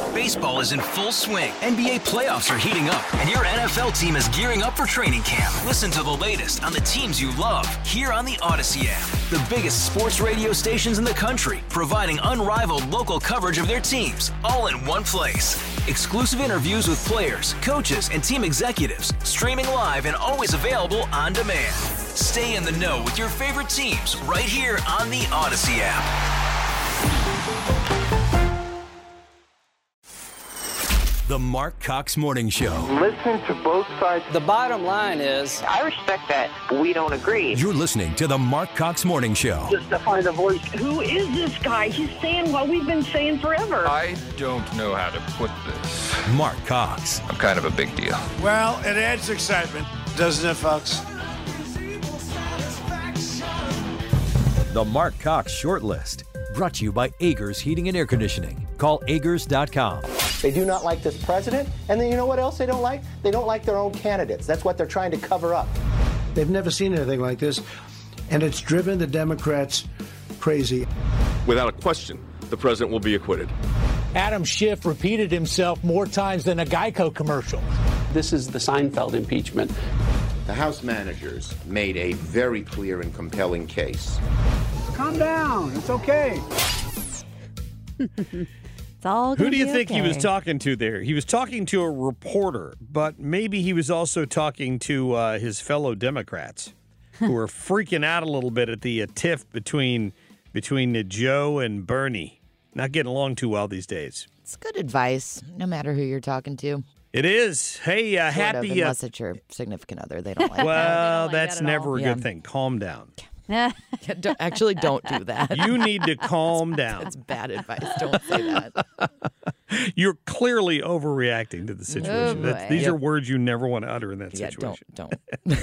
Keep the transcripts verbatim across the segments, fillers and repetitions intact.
Baseball is in full swing. N B A playoffs are heating up, and your N F L team is gearing up for training camp. Listen to the latest on the teams you love here on the Odyssey app. The biggest sports radio stations in the country, providing unrivaled local coverage of their teams, all in one place. Exclusive interviews with players, coaches, and team executives, streaming live and always available on demand. Stay in the know with your favorite teams right here on the Odyssey app. The Mark Cox Morning Show. Listen to both sides. The bottom line is, I respect that. We don't agree. You're listening to the Mark Cox Morning Show. Just to find a voice. Who is this guy? He's saying what we've been saying forever. I don't know how to put this. Mark Cox. I'm kind of a big deal. Well, it adds excitement, doesn't it, folks? The Mark Cox Shortlist, brought to you by Agers Heating and Air Conditioning. Call Agers dot com. They do not like this president, and then you know what else they don't like? They don't like their own candidates. That's what they're trying to cover up. They've never seen anything like this, and it's driven the Democrats crazy. Without a question, the president will be acquitted. Adam Schiff repeated himself more times than a Geico commercial. This is the Seinfeld impeachment. The House managers made a very clear and compelling case. Calm down. It's okay. It's all Who do you think okay. he was talking to there? He was talking to a reporter, but maybe he was also talking to uh, his fellow Democrats who were freaking out a little bit at the uh, tiff between between uh, Joe and Bernie. Not getting along too well these days. It's good advice, no matter who you're talking to. It is. Hey, uh, sort happy. Of, unless uh, it's your significant other, they don't like. Well, like that's that never all. a yeah. good thing. Calm down. Yeah, don't, actually, don't do that. You need to calm down. That's bad advice. Don't say that. You're clearly overreacting to the situation. Oh, That's, these yep. are words you never want to utter in that yeah, situation. Don't.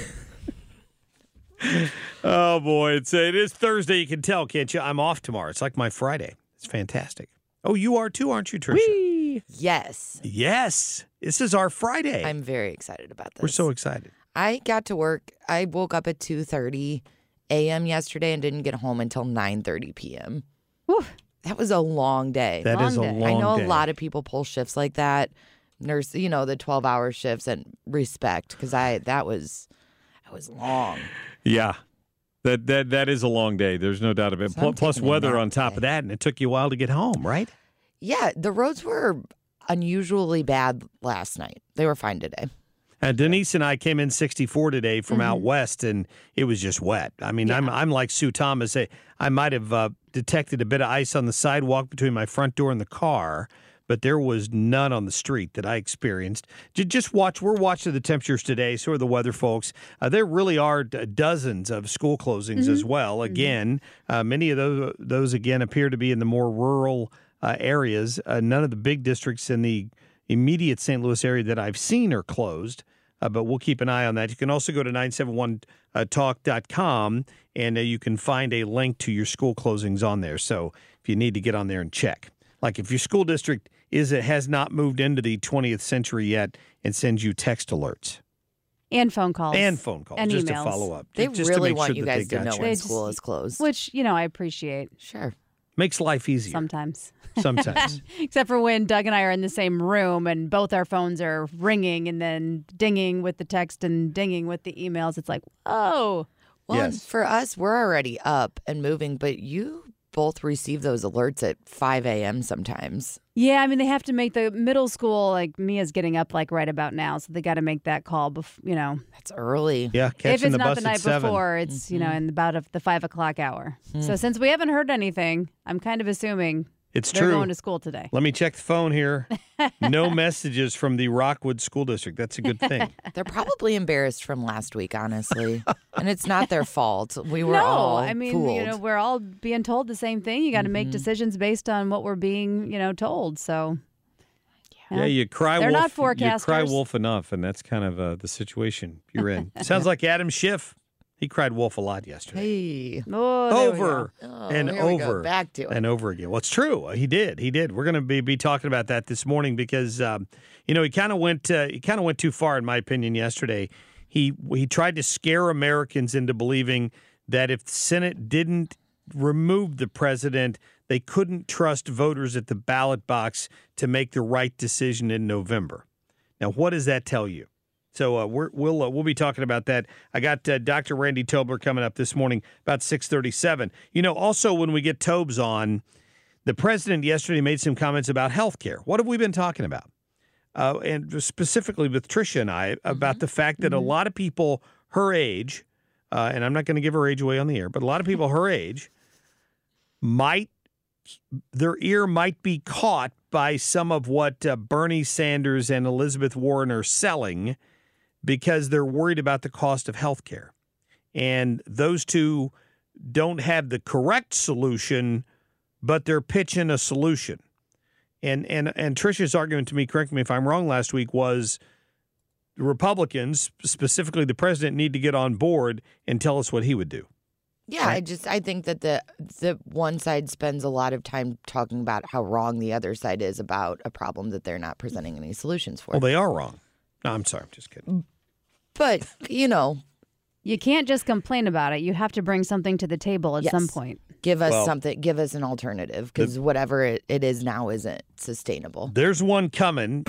don't. Oh, boy. It's, it is Thursday. You can tell, can't you? I'm off tomorrow. It's like my Friday. It's fantastic. Oh, you are too, aren't you, Tricia? Whee! Yes. Yes. This is our Friday. I'm very excited about this. We're so excited. I got to work. I woke up at two thirty a.m. yesterday and didn't get home until nine thirty p.m. Whew. That was a long day. That long is a day. long I know day. a lot of people pull shifts like that. Nurse, you know, the twelve-hour shifts, and respect, because I that was that was long. Yeah. That that that is a long day. There's no doubt about it. So Plus weather on top today. of that, and it took you a while to get home, right? Yeah, the roads were unusually bad last night. They were fine today. Uh, Denise and I came in sixty-four today from Mm-hmm. out west, and it was just wet. I mean, Yeah. I'm I'm like Sue Thomas. I, I might have uh, detected a bit of ice on the sidewalk between my front door and the car, but there was none on the street that I experienced. J- Just watch. We're watching the temperatures today. So are the weather folks. Uh, there really are d- dozens of school closings Mm-hmm. as well. Again, uh, many of those, those, again, appear to be in the more rural uh, areas. Uh, none of the big districts in the immediate Saint Louis area that I've seen are closed. Uh, but we'll keep an eye on that. You can also go to nine seven one talk dot com, and uh, you can find a link to your school closings on there. So if you need to get on there and check. Like if your school district is it has not moved into the twentieth century yet and sends you text alerts. And phone calls. And phone calls, and just emails. to follow up. They just to really make want sure you that guys they to got know you. when They school just- is closed. Which, you know, I appreciate. Sure. Makes life easier. Sometimes. Sometimes. Except for when Doug and I are in the same room and both our phones are ringing and then dinging with the text and dinging with the emails. It's like, oh. Well, Yes. for us, we're already up and moving, but you both receive those alerts at five a.m. sometimes. Yeah, I mean, they have to make the middle school, like Mia's getting up like right about now, so they got to make that call, bef- you know. That's early. Yeah, catching if it's the not bus the night at seven. before, it's, Mm-hmm. you know, in about of the five o'clock hour. Hmm. So since we haven't heard anything, I'm kind of assuming It's they're true. going to school today. Let me check the phone here. No messages from the Rockwood School District. That's a good thing. They're probably embarrassed from last week, honestly. And it's not their fault. We were no, all I mean, fooled. you know, we're all being told the same thing. You got to make Mhm. decisions based on what we're being, you know, told. So, Yeah, you cry They're wolf. not You cry forecasters. wolf enough, and that's kind of uh, the situation you're in. Sounds like Adam Schiff. He cried wolf a lot yesterday. Hey. Oh, there we over go. Oh, and here we go. over Back to it. and over again. Well, it's true. He did. He did. We're going to be, be talking about that this morning because, um, you know, he kind of went. Uh, he kind of went too far, in my opinion, yesterday. He he tried to scare Americans into believing that if the Senate didn't remove the president, they couldn't trust voters at the ballot box to make the right decision in November. Now, what does that tell you? So uh, we're, we'll uh, we'll be talking about that. I got uh, Doctor Randy Tobler coming up this morning about six thirty-seven. You know, also when we get Tobes on, the president yesterday made some comments about health care. What have we been talking about? Uh, and specifically with Tricia and I, about mm-hmm. the fact that mm-hmm. a lot of people her age, uh, and I'm not going to give her age away on the air, but a lot of people her age might, their ear might be caught by some of what uh, Bernie Sanders and Elizabeth Warren are selling because they're worried about the cost of health care. And those two don't have the correct solution, but they're pitching a solution. And and and Tricia's argument to me, correct me if I'm wrong, last week was the Republicans, specifically the president, need to get on board and tell us what he would do. Yeah, right? I just I think that the the one side spends a lot of time talking about how wrong the other side is about a problem that they're not presenting any solutions for. Well, they are wrong. No, I'm sorry. I'm just kidding. But, you know. You can't just complain about it. You have to bring something to the table at yes. some point. Give us well, something. Give us an alternative because whatever it, it is now isn't sustainable. There's one coming.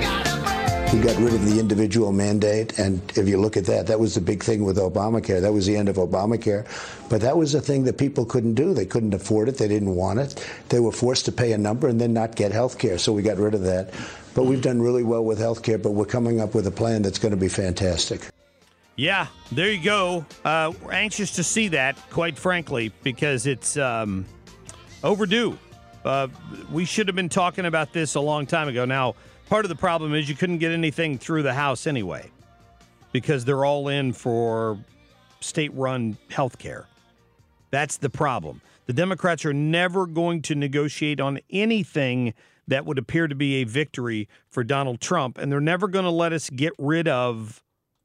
We got rid of the individual mandate, and if you look at that, that was the big thing with Obamacare. That was the end of Obamacare. But that was a thing that people couldn't do. They couldn't afford it. They didn't want it. They were forced to pay a number and then not get health care. So we got rid of that. But we've done really well with health care, but we're coming up with a plan that's going to be fantastic. Yeah, there you go. Uh, we're anxious to see that, quite frankly, because it's um, overdue. Uh, we should have been talking about this a long time ago. Now, part of the problem is you couldn't get anything through the House anyway because they're all in for state-run health care. That's the problem. The Democrats are never going to negotiate on anything that would appear to be a victory for Donald Trump, and they're never going to let us get rid of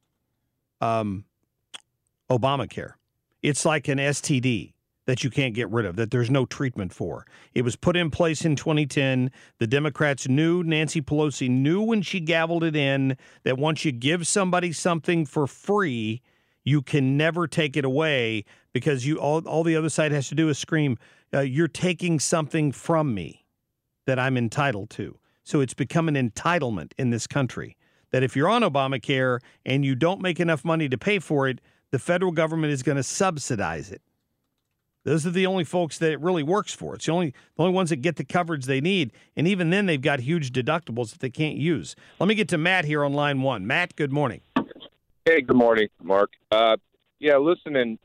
um, Obamacare. It's like an S T D that you can't get rid of, that there's no treatment for. It was put in place in twenty ten. The Democrats knew, Nancy Pelosi knew when she gavelled it in, that once you give somebody something for free, you can never take it away because you all, all the other side has to do is scream, uh, you're taking something from me that I'm entitled to. So it's become an entitlement in this country that if you're on Obamacare and you don't make enough money to pay for it, the federal government is going to subsidize it. Those are the only folks that it really works for. It's the only the only ones that get the coverage they need. And even then, they've got huge deductibles that they can't use. Let me get to Matt here on line one. Matt, good morning. Hey, good morning, Mark. Uh, yeah, listen, and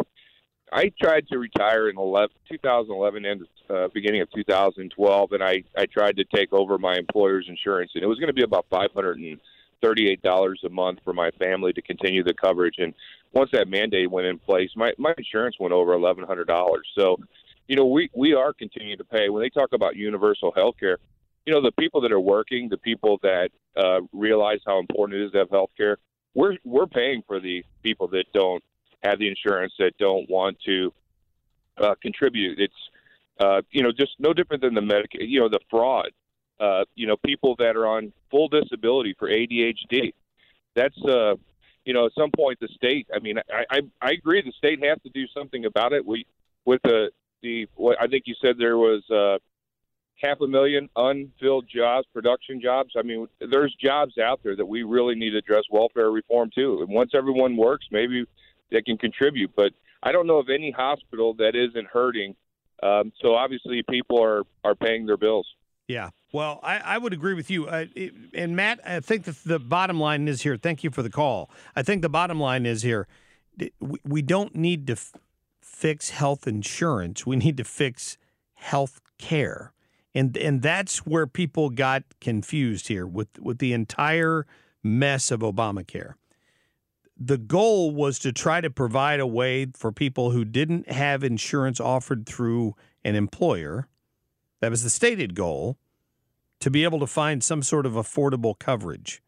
I tried to retire in two thousand eleven and uh, beginning of two thousand twelve, and I, I tried to take over my employer's insurance, and it was going to be about five hundred thirty-eight dollars a month for my family to continue the coverage. And once that mandate went in place, my, my insurance went over eleven hundred dollars. So, you know, we, we are continuing to pay. When they talk about universal health care, you know, the people that are working, the people that uh, realize how important it is to have health care, we're, we're paying for the people that don't have the insurance, that don't want to uh, contribute. It's, uh, you know, just no different than the Medicaid, you know, the fraud. Uh, you know, people that are on full disability for A D H D. That's, uh, you know, at some point the state, I mean, I, I, I agree the state has to do something about it. We, with the, the what I think you said there was uh, half a million unfilled jobs, production jobs. I mean, there's jobs out there that we really need to address welfare reform too. And once everyone works, maybe they can contribute. But I don't know of any hospital that isn't hurting. Um, so obviously people are, are paying their bills. Yeah. Well, I, I would agree with you. Uh, it, and, Matt, I think the, the bottom line is here. Thank you for the call. I think the bottom line is here. We, we don't need to f- fix health insurance. We need to fix health care. And and that's where people got confused here with, with the entire mess of Obamacare. The goal was to try to provide a way for people who didn't have insurance offered through an employer. That was the stated goal, to be able to find some sort of affordable coverage.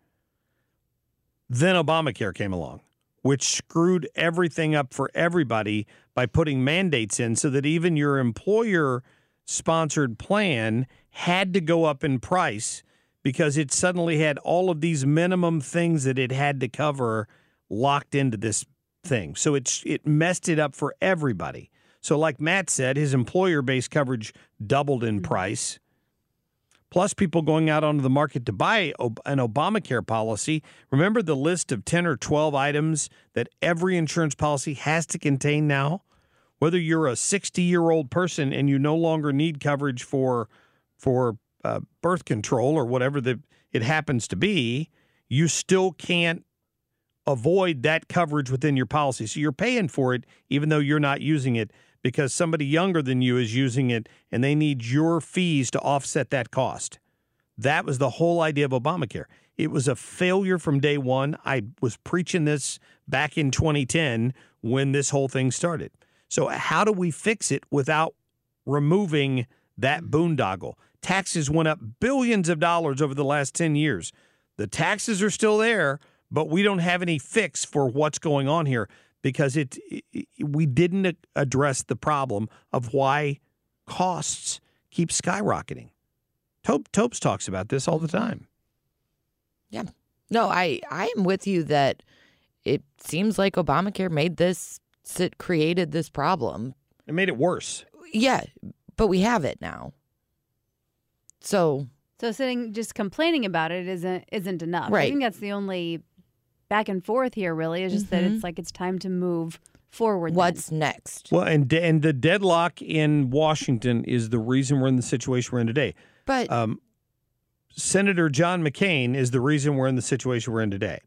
Then Obamacare came along, which screwed everything up for everybody by putting mandates in so that even your employer-sponsored plan had to go up in price because it suddenly had all of these minimum things that it had to cover locked into this thing. So it, it messed it up for everybody. So like Matt said, his employer-based coverage doubled in price. Plus people going out onto the market to buy an Obamacare policy. Remember the list of ten or twelve items that every insurance policy has to contain now? Whether you're a sixty-year-old person and you no longer need coverage for for uh, birth control or whatever the, it happens to be, you still can't avoid that coverage within your policy. So you're paying for it even though you're not using it because somebody younger than you is using it and they need your fees to offset that cost. That was the whole idea of Obamacare. It was a failure from day one. I was preaching this back in twenty ten when this whole thing started. So how do we fix it without removing that boondoggle? Taxes went up billions of dollars over the last ten years. The taxes are still there, but we don't have any fix for what's going on here because it, it we didn't address the problem of why costs keep skyrocketing. Tope, Topes talks about this all the time. Yeah. No, I, I am with you that it seems like Obamacare made this, it created this problem. It made it worse. Yeah, but we have it now. So... So sitting just complaining about it isn't isn't enough. Right. I think that's the only back and forth here really is just mm-hmm. that it's like it's time to move forward. What's then. next? Well, and and the deadlock in Washington is the reason we're in the situation we're in today. But um, Senator John McCain is the reason we're in the situation we're in today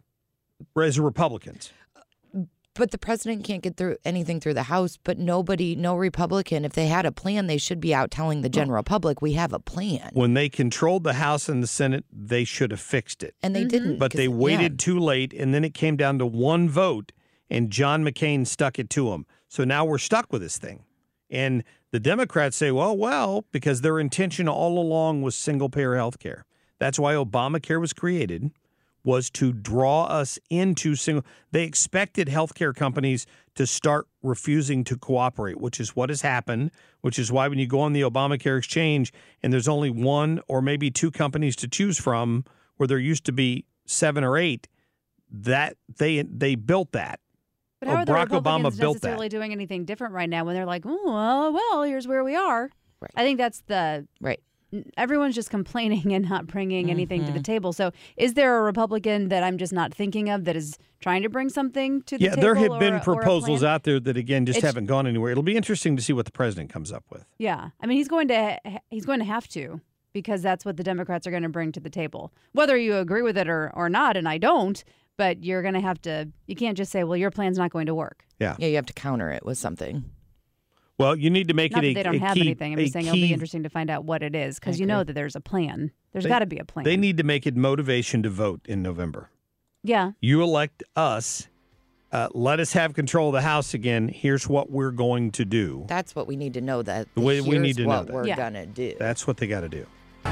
as Republicans. But the president can't get through anything through the House, but nobody, no Republican, if they had a plan, they should be out telling the general public, we have a plan. When they controlled the House and the Senate, they should have fixed it. And they mm-hmm. didn't. But they waited yeah. too late, and then it came down to one vote, and John McCain stuck it to him. So now we're stuck with this thing. And the Democrats say, well, well, because their intention all along was single-payer health care. That's why Obamacare was created, was to draw us into single. They expected healthcare companies to start refusing to cooperate, which is what has happened, which is why when you go on the Obamacare exchange and there's only one or maybe two companies to choose from where there used to be seven or eight, that they they built that. But how oh, are the Barack Republicans Obama built necessarily that. doing anything different right now when they're like, oh, well, well here's where we are. Right. I think that's the right. Everyone's just complaining and not bringing mm-hmm. anything to the table. So is there a Republican that I'm just not thinking of that is trying to bring something to the yeah, table? Yeah, there have or been a, proposals out there that, again, just it's, haven't gone anywhere. It'll be interesting to see what the president comes up with. Yeah. I mean, he's going to he's going to have to because that's what the Democrats are going to bring to the table. Whether you agree with it or, or not, and I don't, but you're going to have to – you can't just say, well, your plan's not going to work. Yeah. Yeah, you have to counter it with something. Well, you need to make Not it that a they don't a have key, anything. I'm just saying key, it'll be interesting to find out what it is because you know that there's a plan. There's got to be a plan. They need to make it motivation to vote in November. Yeah. You elect us. Uh, let us have control of the House again. Here's what we're going to do. That's what we need to know. That the way here's we need to what know that. we're yeah. gonna do. That's what they got to do.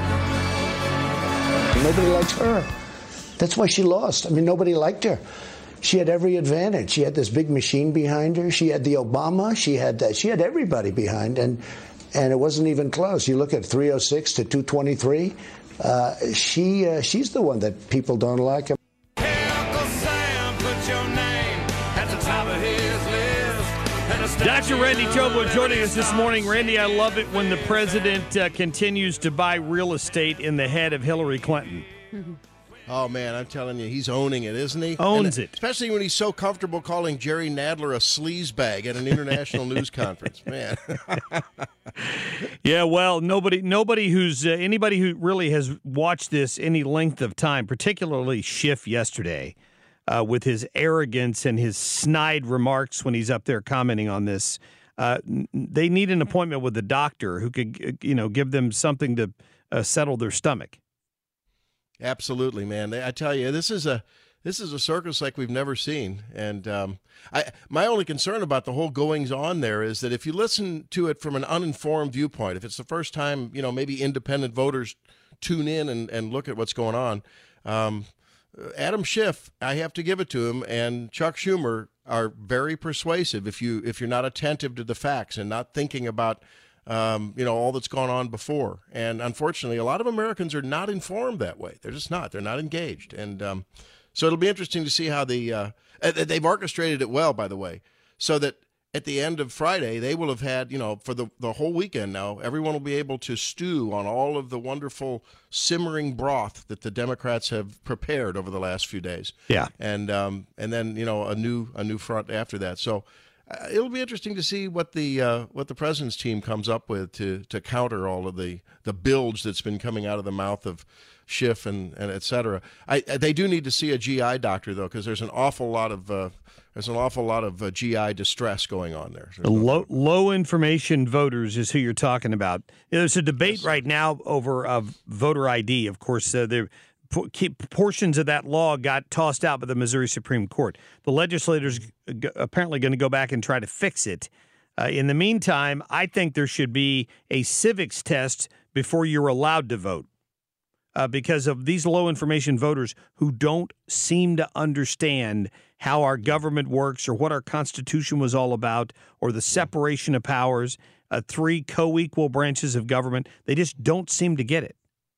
Nobody likes her. That's why she lost. I mean, nobody liked her. She had every advantage. She had this big machine behind her. She had the Obama. She had that. She had everybody behind, and and it wasn't even close. You look at three oh six to two twenty-three. Uh, she uh, she's the one that people don't like. Doctor Randy Tobler joining us this morning. Randy, I love it when the president uh, continues to buy real estate in the head of Hillary Clinton. Oh, man, I'm telling you, he's owning it, isn't he? Owns and it. Especially when he's so comfortable calling Jerry Nadler a sleazebag at an international news conference. Man. Yeah, well, nobody nobody who's uh, anybody who really has watched this any length of time, particularly Schiff yesterday, uh, with his arrogance and his snide remarks when he's up there commenting on this, uh, they need an appointment with a doctor who could, you know, give them something to uh, settle their stomach. Absolutely, man. I tell you, this is a this is a circus like we've never seen. And um, I, my only concern about the whole goings on there is that if you listen to it from an uninformed viewpoint, if it's the first time, you know, maybe independent voters tune in and, and look at what's going on, um, Adam Schiff, I have to give it to him, and Chuck Schumer are very persuasive if you if you're not attentive to the facts and not thinking about Um, you know, all that's gone on before. And unfortunately, a lot of Americans are not informed that way. They're just not. They're not engaged. And um, so it'll be interesting to see how the uh, – they've orchestrated it well, by the way, so that at the end of Friday, they will have had, you know, for the, the whole weekend now, everyone will be able to stew on all of the wonderful simmering broth that the Democrats have prepared over the last few days. Yeah. And um, and then, you know, a new a new front after that. So uh, it'll be interesting to see what the uh, what the president's team comes up with to to counter all of the, the bilge that's been coming out of the mouth of Schiff and, and et cetera. I, they do need to see a G I doctor, though, because there's an awful lot of uh, there's an awful lot of uh, G I distress going on there. The low, low information voters is who you're talking about. There's a debate yes. right now over uh, voter I D. Of course, uh, there portions of that law got tossed out by the Missouri Supreme Court. The legislators g- apparently going to go back and try to fix it. Uh, in the meantime, I think there should be a civics test before you're allowed to vote. Uh, because of these low-information voters who don't seem to understand how our government works or what our Constitution was all about or the separation of powers, uh, three co-equal branches of government. They just don't seem to get it.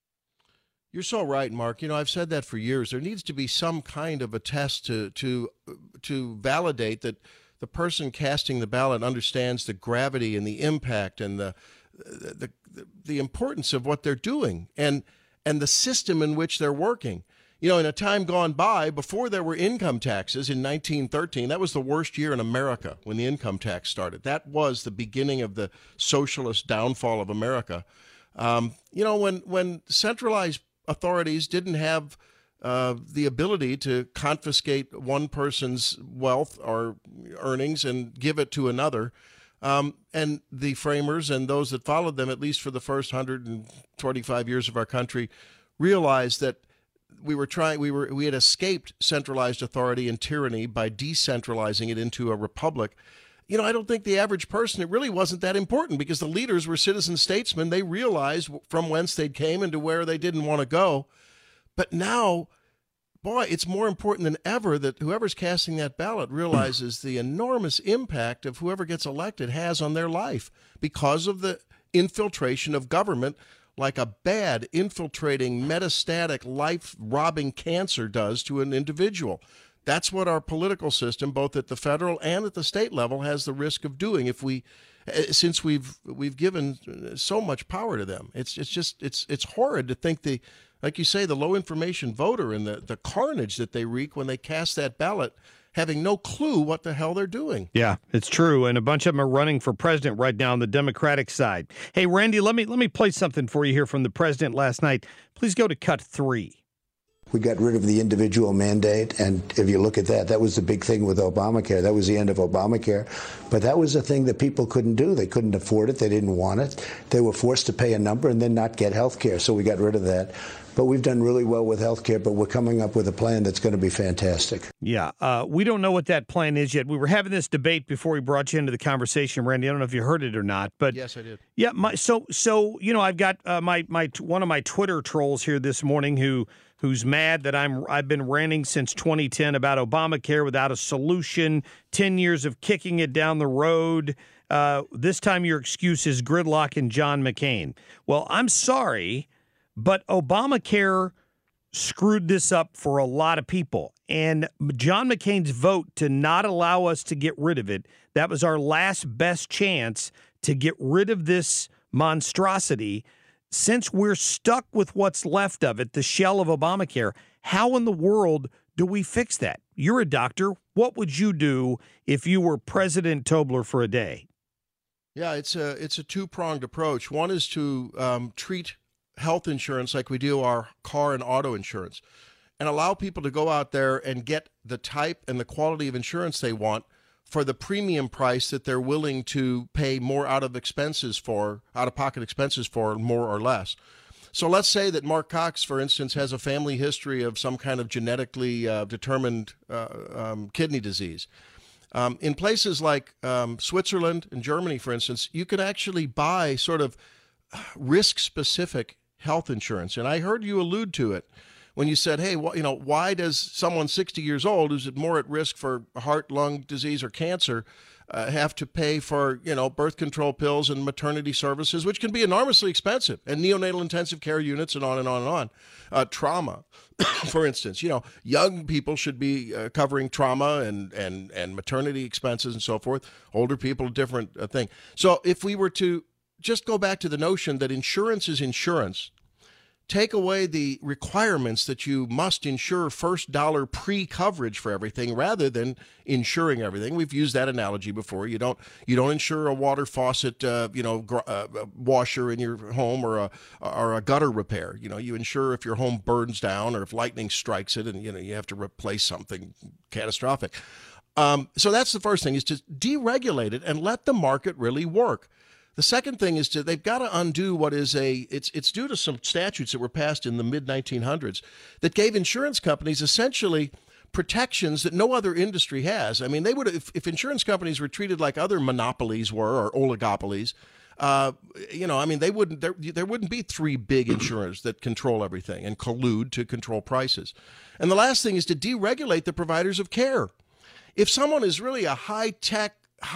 You're so right, Mark. You know, I've said that for years. There needs to be some kind of a test to to to validate that the person casting the ballot understands the gravity and the impact and the the the, the importance of what they're doing. And and the system in which they're working. You know, in a time gone by, before there were income taxes in nineteen thirteen, that was the worst year in America when the income tax started. That was the beginning of the socialist downfall of America. Um, you know, when, when centralized authorities didn't have uh, the ability to confiscate one person's wealth or earnings and give it to another, Um, and the framers and those that followed them, at least for the first one hundred twenty-five years of our country, realized that we were trying, we were, we had escaped centralized authority and tyranny by decentralizing it into a republic. You know, I don't think the average person, it really wasn't that important because the leaders were citizen statesmen. They realized from whence they came and to where they didn't want to go. But now, boy, it's more important than ever that whoever's casting that ballot realizes the enormous impact of whoever gets elected has on their life because of the infiltration of government, like a bad, infiltrating, metastatic, life-robbing cancer does to an individual. That's what our political system, both at the federal and at the state level, has the risk of doing if we, since we've we've given so much power to them. It's it's just it's it's horrid to think the, like you say, the low information voter and the, the carnage that they wreak when they cast that ballot, having no clue what the hell they're doing. Yeah, it's true. And a bunch of them are running for president right now on the Democratic side. Hey, Randy, let me let me play something for you here from the president last night. Please go to cut three. We got rid of the individual mandate, and if you look at that, that was the big thing with Obamacare. That was the end of Obamacare. But that was a thing that people couldn't do. They couldn't afford it. They didn't want it. They were forced to pay a number and then not get health care, so we got rid of that. But we've done really well with health care, but we're coming up with a plan that's going to be fantastic. Yeah, uh, we don't know what that plan is yet. We were having this debate before we brought you into the conversation, Randy. I don't know if you heard it or not, but yes, I did. Yeah, my, so so you know, I've got uh, my my one of my Twitter trolls here this morning who who's mad that I'm I've been ranting since twenty ten about Obamacare without a solution, ten years of kicking it down the road. Uh, this time your excuse is gridlock and John McCain. Well, I'm sorry, but Obamacare screwed this up for a lot of people. And John McCain's vote to not allow us to get rid of it, that was our last best chance to get rid of this monstrosity. Since we're stuck with what's left of it, the shell of Obamacare, how in the world do we fix that? You're a doctor. What would you do if you were President Tobler for a day? Yeah, it's a it's a two-pronged approach. One is to um, treat health insurance like we do our car and auto insurance and allow people to go out there and get the type and the quality of insurance they want for the premium price that they're willing to pay more out of expenses for, out-of-pocket expenses for, more or less. So let's say that Mark Cox, for instance, has a family history of some kind of genetically uh, determined uh, um, kidney disease. Um, in places like um, Switzerland and Germany, for instance, you can actually buy sort of risk-specific health insurance. And I heard you allude to it when you said, hey, well, you know, why does someone sixty years old who's more at risk for heart, lung disease, or cancer uh, have to pay for, you know, birth control pills and maternity services, which can be enormously expensive, and neonatal intensive care units and on and on and on. Uh, trauma, for instance, you know, young people should be uh, covering trauma and, and, and maternity expenses and so forth. Older people, a different uh, thing. So if we were to just go back to the notion that insurance is insurance, take away the requirements that you must insure first dollar pre-coverage for everything rather than insuring everything. We've used that analogy before. You don't you don't insure a water faucet, uh, you know, gr- uh, washer in your home or a or a gutter repair. You know, you insure if your home burns down or if lightning strikes it, and you know you have to replace something catastrophic. Um, so that's the first thing, is to deregulate it and let the market really work. The second thing is to they've got to undo what is a it's it's due to some statutes that were passed in the mid nineteen hundreds that gave insurance companies essentially protections that no other industry has. I mean, they would if, if insurance companies were treated like other monopolies were or oligopolies, uh, you know, I mean, they wouldn't there there wouldn't be three big insurers that control everything and collude to control prices. And the last thing is to deregulate the providers of care. If someone is really a high-tech,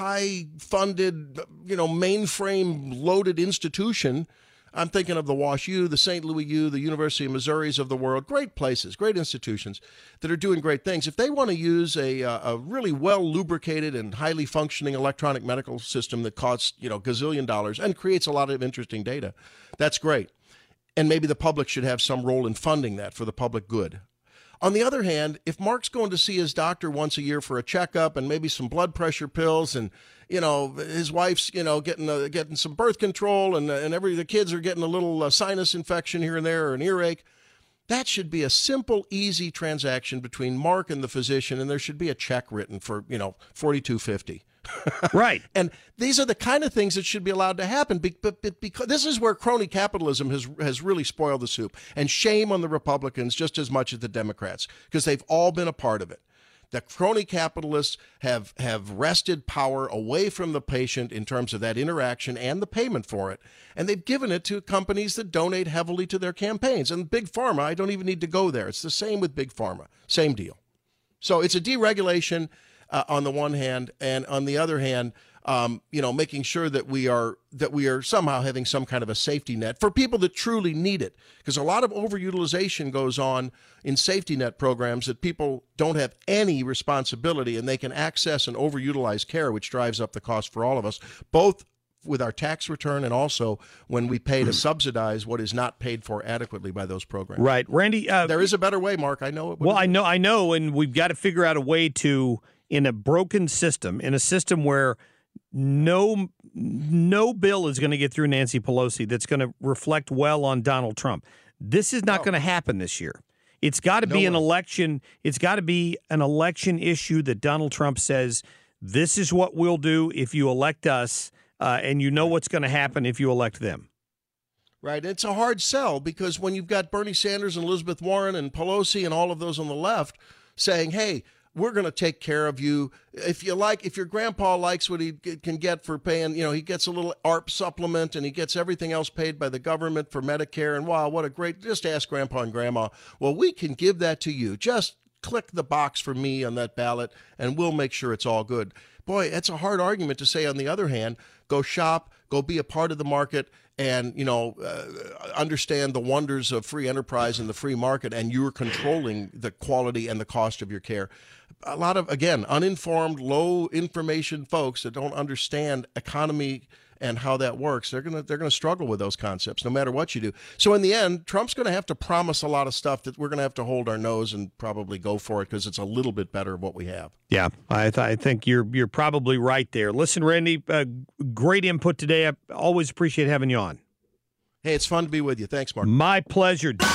high-funded, you know, mainframe-loaded institution, I'm thinking of the Wash U, the Saint Louis U, the University of Missouri's of the world, great places, great institutions that are doing great things. If they want to use a, a really well-lubricated and highly functioning electronic medical system that costs, you know, gazillion dollars and creates a lot of interesting data, that's great. And maybe the public should have some role in funding that for the public good. On the other hand, if Mark's going to see his doctor once a year for a checkup and maybe some blood pressure pills, and you know his wife's you know getting uh, getting some birth control, and and every the kids are getting a little uh, sinus infection here and there or an earache, that should be a simple, easy transaction between Mark and the physician, and there should be a check written for you know forty-two fifty. Right. And these are the kind of things that should be allowed to happen. But, but because this is where crony capitalism has has really spoiled the soup. And shame on the Republicans just as much as the Democrats, because they've all been a part of it. The crony capitalists have, have wrested power away from the patient in terms of that interaction and the payment for it. And they've given it to companies that donate heavily to their campaigns. And Big Pharma, I don't even need to go there. It's the same with Big Pharma. Same deal. So it's a deregulation Uh, on the one hand, and on the other hand, um, you know, making sure that we are that we are somehow having some kind of a safety net for people that truly need it, because a lot of overutilization goes on in safety net programs that people don't have any responsibility, and they can access and overutilize care, which drives up the cost for all of us, both with our tax return and also when we pay to subsidize what is not paid for adequately by those programs. Right, Randy. Uh, there is a better way, Mark. I know it. Well, I know, I know, and we've got to figure out a way to. In a broken system, in a system where no no bill is going to get through Nancy Pelosi that's going to reflect well on Donald Trump. This is not no. going to happen this year. It's got to no be way. an election. It's got to be an election issue that Donald Trump says, this is what we'll do if you elect us, uh, and you know what's going to happen if you elect them. Right. It's a hard sell, because when you've got Bernie Sanders and Elizabeth Warren and Pelosi and all of those on the left saying, hey, we're going to take care of you. If you like, if your grandpa likes what he can get for paying, you know, he gets a little A A R P supplement and he gets everything else paid by the government for Medicare. And wow, what a great, just ask grandpa and grandma. Well, we can give that to you. Just click the box for me on that ballot and we'll make sure it's all good. Boy, it's a hard argument to say. On the other hand, go shop, go be a part of the market, and, you know, uh, understand the wonders of free enterprise and the free market, and you're controlling the quality and the cost of your care. A lot of, again, uninformed, low information folks that don't understand economy and how that works, they're gonna they're gonna struggle with those concepts no matter what you do. So in the end, Trump's gonna have to promise a lot of stuff that we're gonna have to hold our nose and probably go for it, because it's a little bit better of what we have. Yeah, I, th- I think you're you're probably right there. Listen, Randy, uh, great input today. I always appreciate having you on. Hey, it's fun to be with you. Thanks, Mark. My pleasure. Played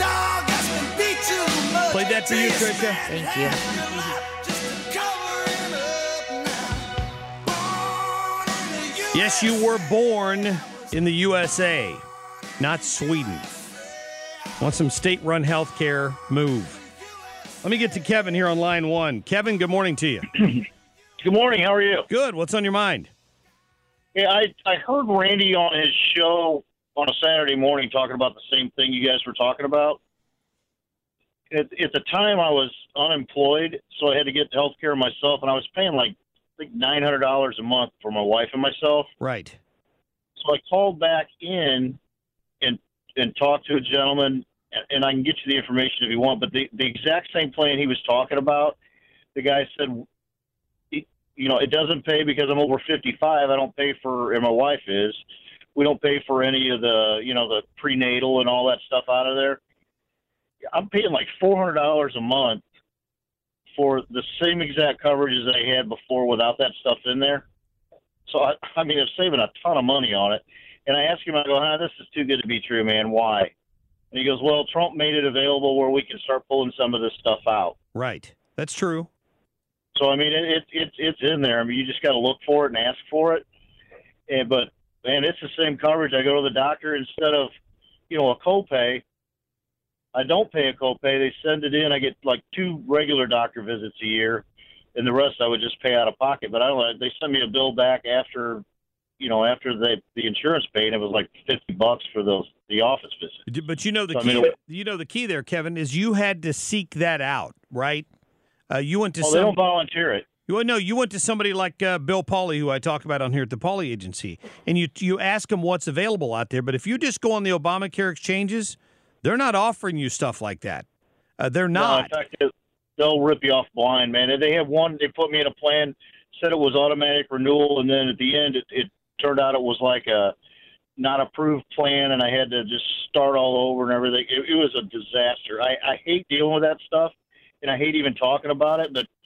that for you, Tricia. Thank you. Yes, you were born in the U S A, not Sweden. Want some state-run health care? Move. Let me get to Kevin here on line one. Kevin, good morning to you. Good morning. How are you? Good. What's on your mind? Yeah, I, I heard Randy on his show on a Saturday morning talking about the same thing you guys were talking about. At, at the time, I was unemployed, so I had to get health care myself, and I was paying like think nine hundred dollars a month for my wife and myself. Right. So I called back in and and talked to a gentleman, and, and I can get you the information if you want, but the, the exact same plan he was talking about, the guy said, you know, it doesn't pay because I'm over fifty-five. I don't pay for, and my wife is, we don't pay for any of the, you know, the prenatal and all that stuff out of there. I'm paying like four hundred dollars a month for the same exact coverage as I had before without that stuff in there. So, I, I mean, I'm saving a ton of money on it. And I asked him, I go, huh, this is too good to be true, man. Why? And he goes, well, Trump made it available where we can start pulling some of this stuff out. Right. That's true. So, I mean, it, it, it, it's in there. I mean, you just got to look for it and ask for it. And, but, man, it's the same coverage. I go to the doctor instead of, you know, a copay. I don't pay a copay. They send it in. I get like two regular doctor visits a year, and the rest I would just pay out of pocket. But I don't. They send me a bill back after, you know, after the the insurance paid. It was like fifty bucks for those the office visit. But you know the so, key. I mean, you know the key there, Kevin, is you had to seek that out, right? Uh, you went to. Oh, some, they don't volunteer it. You no, you went to somebody like uh, Bill Pauly, who I talk about on here at the Pauly Agency, and you you ask them what's available out there. But if you just go on the Obamacare exchanges, they're not offering you stuff like that. Uh, they're not. No, in fact, they'll rip you off blind, man. They have one. They put me in a plan, said it was automatic renewal, and then at the end, it, it turned out it was like a not approved plan, and I had to just start all over and everything. It, it was a disaster. I, I hate dealing with that stuff, and I hate even talking about it. But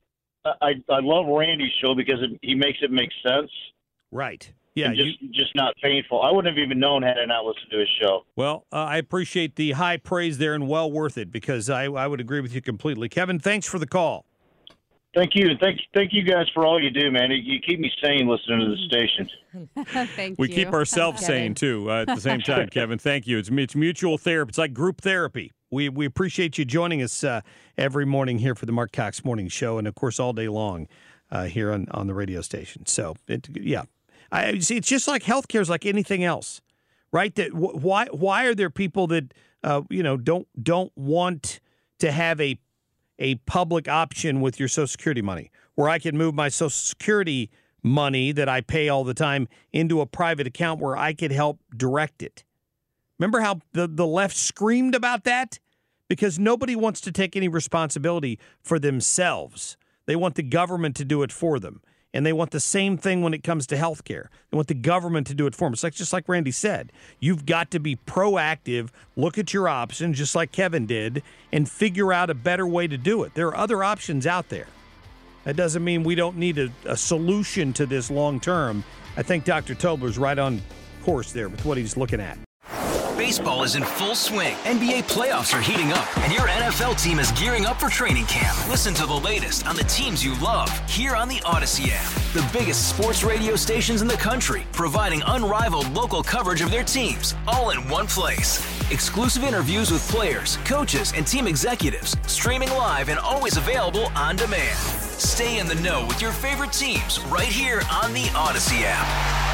I I love Randy's show because it, he makes it make sense. Right. Yeah, and just you, just not painful. I wouldn't have even known had I not listened to his show. Well, uh, I appreciate the high praise there and well worth it because I, I would agree with you completely. Kevin, thanks for the call. Thank you. Thank thank you guys for all you do, man. You keep me sane listening to the station. Thank we you. keep ourselves sane, too, uh, at the same time, Kevin. Thank you. It's, it's mutual therapy. It's like group therapy. We we appreciate you joining us uh, every morning here for the Mark Cox Morning Show and, of course, all day long uh, here on, on the radio station. So, it, yeah. I see. It's just like healthcare is like anything else, right? That why why are there people that uh, you know don't don't want to have a a public option with your Social Security money, where I can move my Social Security money that I pay all the time into a private account where I could help direct it? Remember how the the left screamed about that? Because nobody wants to take any responsibility for themselves. They want the government to do it for them. And they want the same thing when it comes to health care. They want the government to do it for them. It's like just like Randy said, you've got to be proactive, look at your options, just like Kevin did, and figure out a better way to do it. There are other options out there. That doesn't mean we don't need a, a solution to this long term. I think Doctor Tobler's right on course there with what he's looking at. Baseball is in full swing. N B A playoffs are heating up, and your N F L team is gearing up for training camp. Listen to the latest on the teams you love here on the Odyssey app. The biggest sports radio stations in the country, providing unrivaled local coverage of their teams, all in one place. Exclusive interviews with players, coaches, and team executives, streaming live and always available on demand. Stay in the know with your favorite teams right here on the Odyssey app.